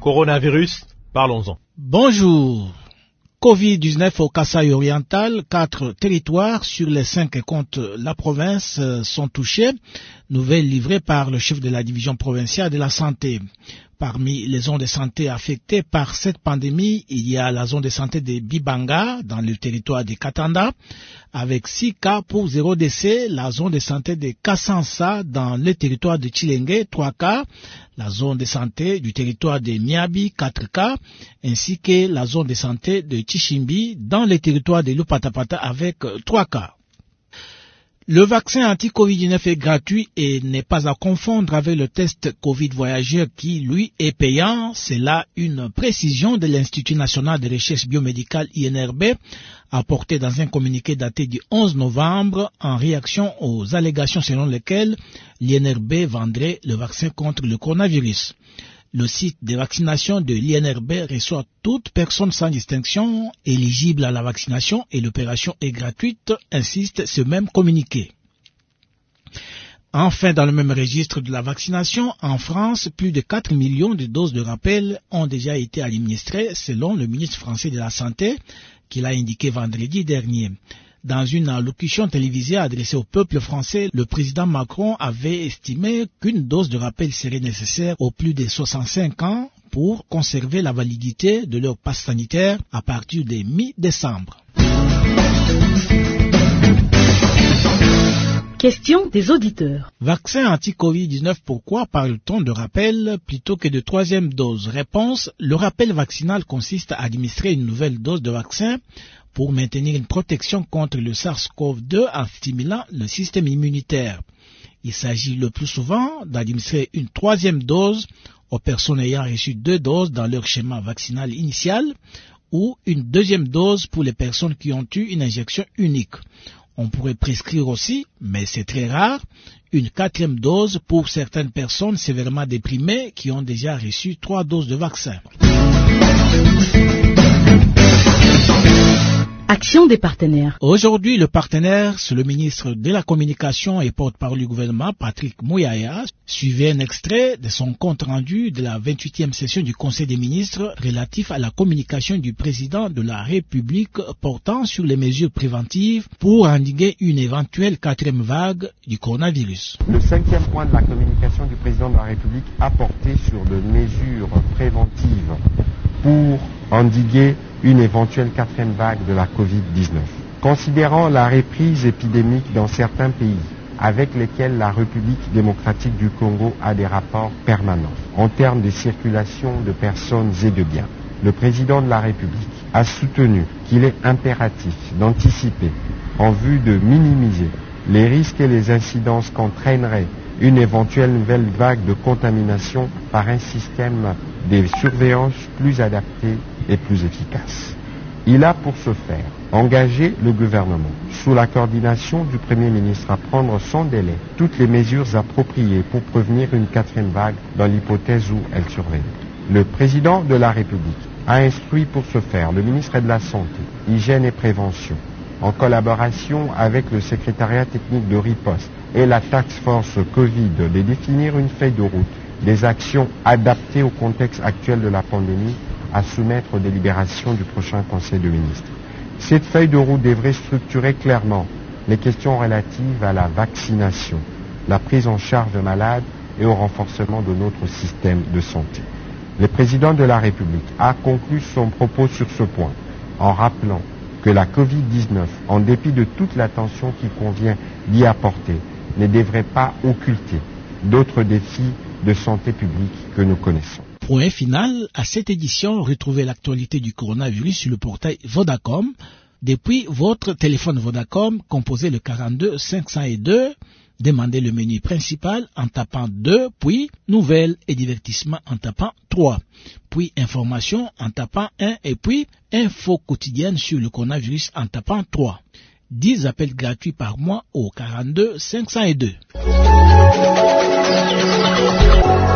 Coronavirus, parlons-en. Bonjour. Covid-19 au Kasaï oriental, 4 territoires sur les 5 que compte la province sont touchés. Nouvelle livrée par le chef de la division provinciale de la santé. Parmi les zones de santé affectées par cette pandémie, il y a la zone de santé de Bibanga, dans le territoire de Katanda, avec 6 cas pour 0 décès, la zone de santé de Kassansa, dans le territoire de Chilenge, 3 cas, la zone de santé du territoire de Miabi, 4 cas, ainsi que la zone de santé de Chichimbi, dans le territoire de Lupatapata, avec 3 cas. Le vaccin anti-Covid-19 est gratuit et n'est pas à confondre avec le test Covid voyageur qui, lui, est payant. C'est là une précision de l'Institut national de recherche biomédicale INRB, apportée dans un communiqué daté du 11 novembre en réaction aux allégations selon lesquelles l'INRB vendrait le vaccin contre le coronavirus. Le site de vaccination de l'INRB reçoit toute personne sans distinction éligible à la vaccination et l'opération est gratuite, insiste ce même communiqué. Enfin, dans le même registre de la vaccination, en France, plus de 4 millions de doses de rappel ont déjà été administrées selon le ministre français de la Santé, qui l'a indiqué vendredi dernier. Dans une allocution télévisée adressée au peuple français, le président Macron avait estimé qu'une dose de rappel serait nécessaire aux plus de 65 ans pour conserver la validité de leur passe sanitaire à partir de mi-décembre. Question des auditeurs. Vaccin anti-Covid-19, pourquoi parle-t-on de rappel plutôt que de troisième dose? Réponse, le rappel vaccinal consiste à administrer une nouvelle dose de vaccin pour maintenir une protection contre le SARS-CoV-2 en stimulant le système immunitaire. Il s'agit le plus souvent d'administrer une troisième dose aux personnes ayant reçu 2 doses dans leur schéma vaccinal initial ou une deuxième dose pour les personnes qui ont eu une injection unique. On pourrait prescrire aussi, mais c'est très rare, une 4e dose pour certaines personnes sévèrement déprimées qui ont déjà reçu 3 doses de vaccin. Action des partenaires. Aujourd'hui, le partenaire, c'est le ministre de la Communication et porte-parole du gouvernement, Patrick Mouyaya. Suivez un extrait de son compte rendu de la 28e session du Conseil des ministres relatif à la communication du président de la République portant sur les mesures préventives pour endiguer une éventuelle 4e vague du coronavirus. Le 5e point de la communication du président de la République a porté sur les mesures préventives pour endiguer une éventuelle 4e vague de la Covid-19. Considérant la reprise épidémique dans certains pays avec lesquels la République démocratique du Congo a des rapports permanents en termes de circulation de personnes et de biens, le président de la République a soutenu qu'il est impératif d'anticiper en vue de minimiser les risques et les incidences qu'entraînerait une éventuelle nouvelle vague de contamination par un système de surveillance plus adapté et plus efficace. Il a pour ce faire engagé le gouvernement, sous la coordination du Premier ministre, à prendre sans délai toutes les mesures appropriées pour prévenir une 4e vague dans l'hypothèse où elle surviendrait. Le président de la République a instruit pour ce faire le ministre de la Santé, Hygiène et Prévention, en collaboration avec le secrétariat technique de riposte et la Task Force Covid, de définir une feuille de route des actions adaptées au contexte actuel de la pandémie à soumettre aux délibérations du prochain Conseil de ministres. Cette feuille de route devrait structurer clairement les questions relatives à la vaccination, la prise en charge des malades et au renforcement de notre système de santé. Le président de la République a conclu son propos sur ce point en rappelant que la Covid-19, en dépit de toute l'attention qu'il convient d'y apporter, ne devrait pas occulter d'autres défis de santé publique que nous connaissons. Point final à cette édition, retrouvez l'actualité du coronavirus sur le portail Vodacom. Depuis votre téléphone Vodacom, composez le 42 502, demandez le menu principal en tapant 2, puis nouvelles et divertissement en tapant 3, puis information en tapant 1 et puis info quotidienne sur le coronavirus en tapant 3. 10 appels gratuits par mois au 42 502.